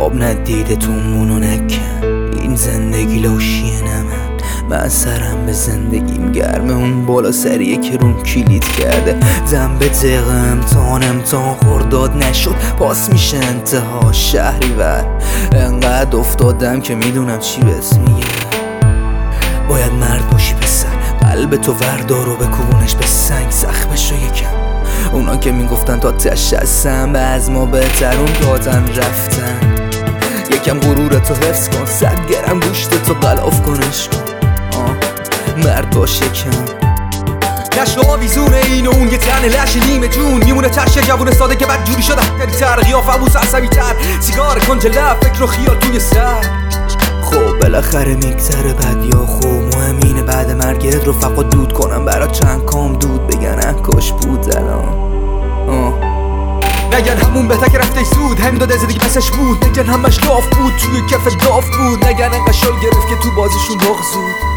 آب ندیده تو مونو نکن، این زندگی لاشیه من سرم به زندگیم گرمه، اون بالا سریه که روم کلید کرده. دم به دقیقه امتحان خورداد نشد، پاس میشه انتها شهریور. انقدر افتادم که میدونم چی بهت میگه. باید مرد باشی پسر، قلب تو وردار و بکوبونش به سنگ، زخمش رو یکم. اونا که میگفتن تا تش هستن به از ما بهترون دادن رفتن. یکم غرورتو حفظ کن، 100 گرم گوشتتو غلاف کنش کن. مرد باش یکم. نشت و آویزونه این و اون، یه تن لش نیمه جون میمونه تشه. جوون ساده که بد جوری شده تر، قیافه عبوس عصبی تر، سیگار کنج لب، فکر و خیال توی سر. خب بالاخره میگذره بد یا خوب، مهم اینه بعد مرگت رفقا دود کنم برا چند کام دود بگن کاش بود الان. نگن همون بهتر که رفته زود، همین داده زدگی پسش بود. نگن همش لاف بود توی کف داف بود، نگن انقدر شال گرفت که تو بازیشون بغزود.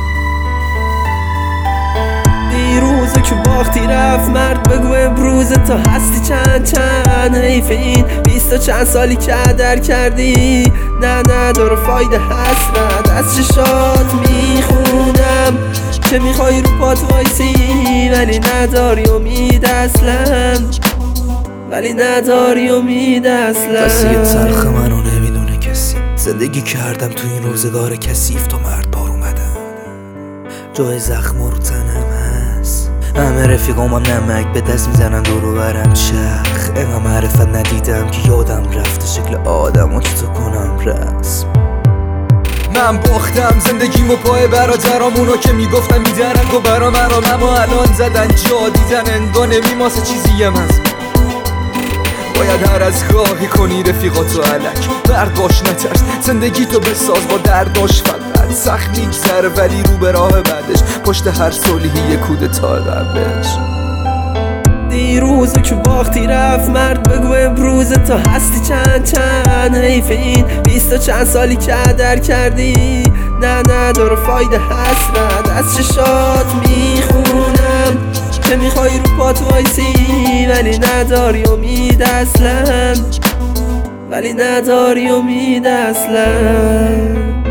دیروزو که باختی رفت مرد، بگو امروز تا هستی چند حیف این 20 چند سالی که در کردی. نه داره فایده حسرت از چشات میخونم که میخوای رو پات وایسی، ولی نداری امید اصلا، ولی نداری امید اصلا. کسی تلخ منو نمیدونه کسی، زندگی کردم تو این روزگار کثیف تا مرد بار اومدم. جای زخم رو تنم هست، همه رفیقامم نمک به دست میزنن دورو برم چرخ. اینقدر معرفت ندیدم که یادم رفته شکل آدم و چطور کنم رسم. من باختم زندگیمو پای برادرام، اونا که میگفتن میدرنگ و برا مرام، اما الان زدن جا دیدن انگار نمیماسه چیزیم هست. باید هر از گاهی کنی رفیقاتو علک، مرد باش نترس، زندگی تو بساز با درداش. فقط سخت میگذره ولی رو به راه بعدش، پشت هر صلحی یه کودتا قبلش. دیروزو که باختی رفت مرد، بگو امروز تا هستی چند حیف این 20 چند سالی که در کردی. نه داره فایده حسرت از چشات میخونم که میخوای رو پات وایسی، ولی نداری امید اصلا، ولی نداری امید اصلا.